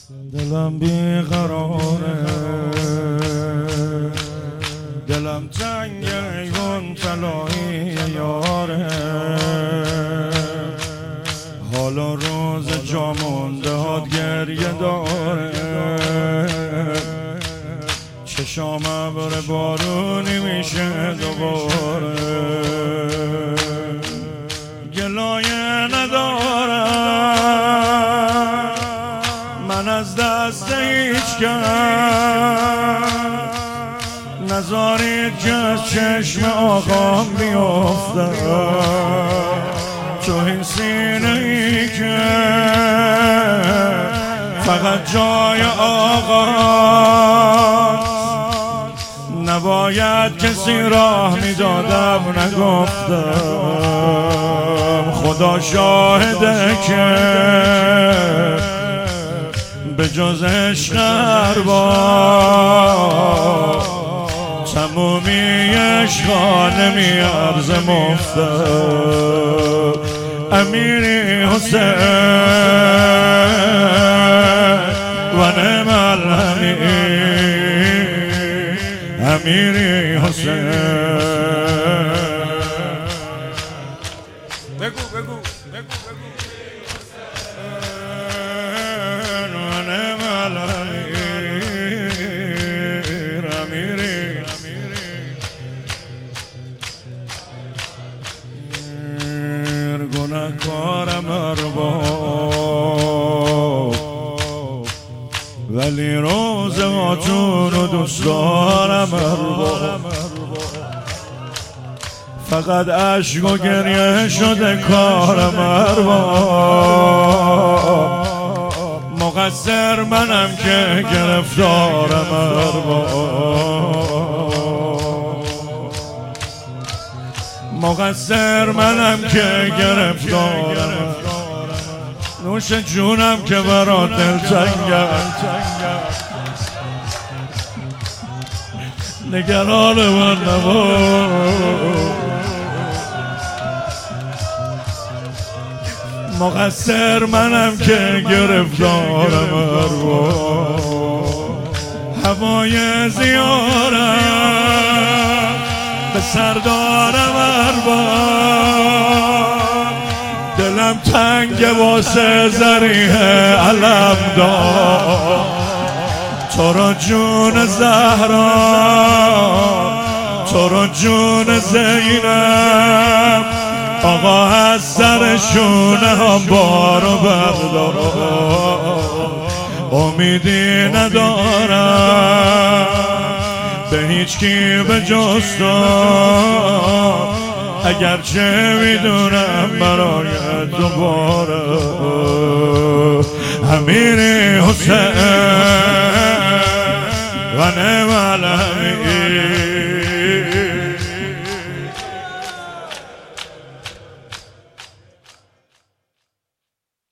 دلم بیقراره، دلم تنگه گون طلایی یاره. حالا روز جامونده هات گریه داره، چشام ابر بارونی میشه دوباره. گلایه ندارم من از دست هیچ کس، نذارید که از چشم آقام بیفتم تو این سینه ای که فقط جای آقاست. نباید کسی راه میدادم نگفتم، خدا شاهده که به جز عشق ارباب تمومی عشقا نمیارزه مفتم. امیری حسین و نعم الامیر، امیری حسین. بگو بگو بگو بگو و نعم الامیر، امیری. گناهکارم ارباب ولی روزهاتون رو دوست دارم ارباب. فقط عشق و گریه شده کارم ارباب. مقصر منم که گرفتارم ارباب، مقصر منم که گرفتارم. نوش جونم که برات دلتنگم، نگران من نباش. مقصر منم که گرفتارم ارباب. هوای زیارم به سردارم ارباب. دلم تنگ واسه ذریح علم دار. تو را جون زهرا، تو را جون زینب، آقا از سر شونه هم بارو بردار. امیدی ندارم به هیچ کی به جز تو، اگرچه میدونم برای دوباره. امیری حسین و